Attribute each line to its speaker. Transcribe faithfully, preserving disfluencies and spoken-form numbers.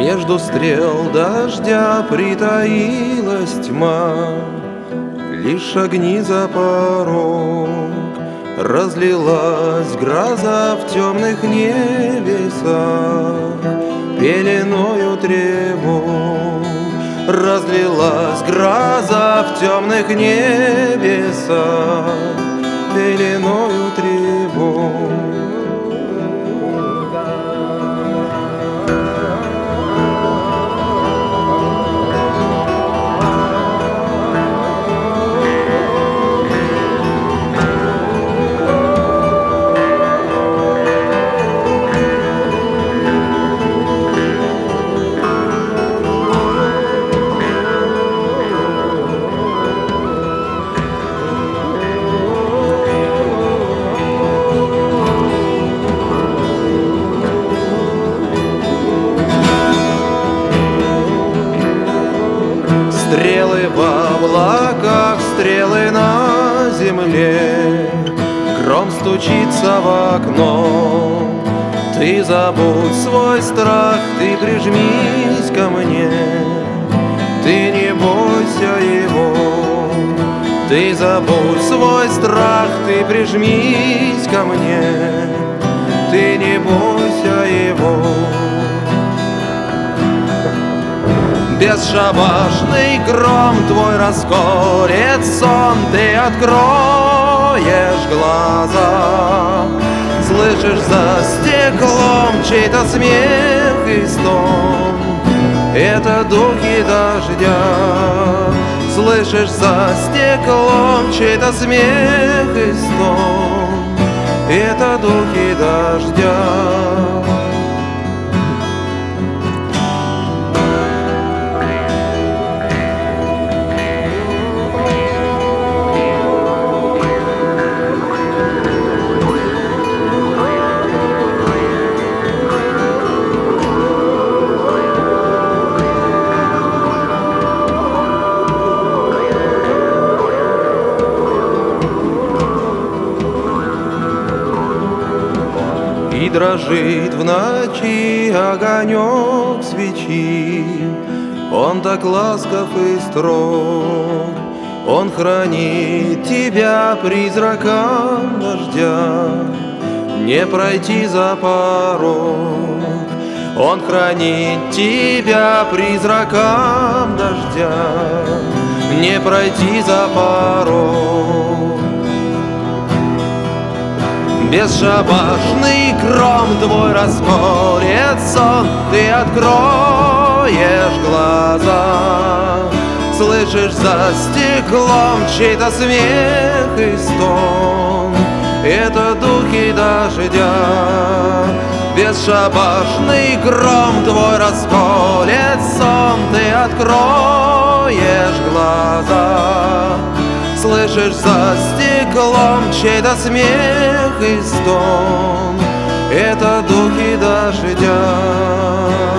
Speaker 1: Между стрел дождя притаилась тьма, лишь огни за порог. Разлилась гроза в темных небесах, пеленою тревог. Разлилась гроза в темных небесах, пеленою тревог. Стрелы в облаках, стрелы на земле, гром стучится в окно. Ты забудь свой страх, ты прижмись ко мне, ты не бойся его. Ты забудь свой страх, ты прижмись ко мне, ты не бойся его. Бесшабашный гром твой расколет сон, ты откроешь глаза, слышишь за стеклом чей-то смех и стон. Это духи дождя. Слышишь за стеклом чей-то смех и стон. Это духи дождя. И дрожит в ночи огонек свечи, он так ласков и строг. Он хранит тебя призраком дождя, не пройти за порог. Он хранит тебя призраком дождя, не пройти за порог. Бесшабашный гром твой расколет сон, ты откроешь глаза, слышишь за стеклом чей-то смех и стон. Это духи дождя. Бесшабашный гром твой расколет сон, ты откроешь глаза, слышишь за стеклом чей-то смех и стон. Это духи дождя.